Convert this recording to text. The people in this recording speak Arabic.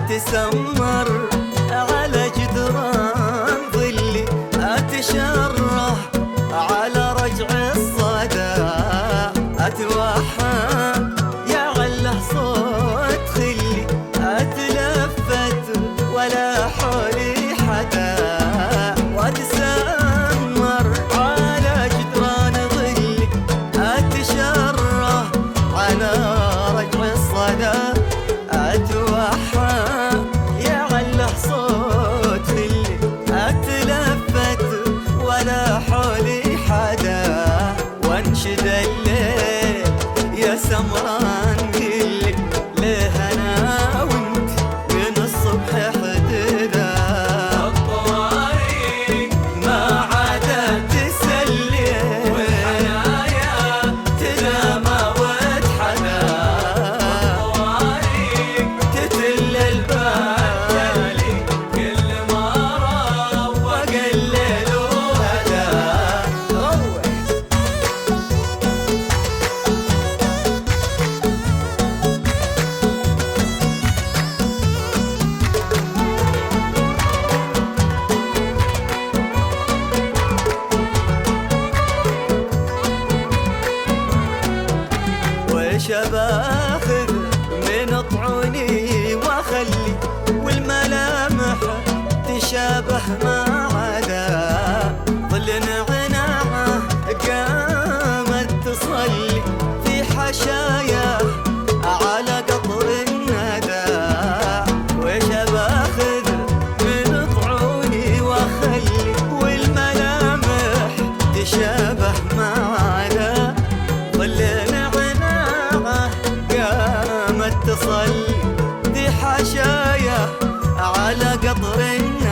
تسمر على جدران ظلي، أتشرح على رجع الصدى، أتوحى يا عله صوت خلي، أتلفت ولا حولي حدا، وأتسمر على جدران ظلي، أتشرح على رجع الصدى، أتوحى يا عله صوت اللي، أتلفت ولا حولي حدا، وانشد الليل يا سمران قلي ليه أنا وانت من الصبح حددا، الطواريق ما عادت تسلي والحنايا تنامى وتحنى، الطواريق تتل البال كل ما روق الليل وهدى. وش باخذ من طعوني واخلي، والملامح تشابه ما عدا، ظل نعناعه قامت تصلي في حشايا على قطر الندى، وش باخذ من طعوني واخلي، والملامح تشابه ما عدا، ظل قامت تصلي دي حشايا على قطر الندى.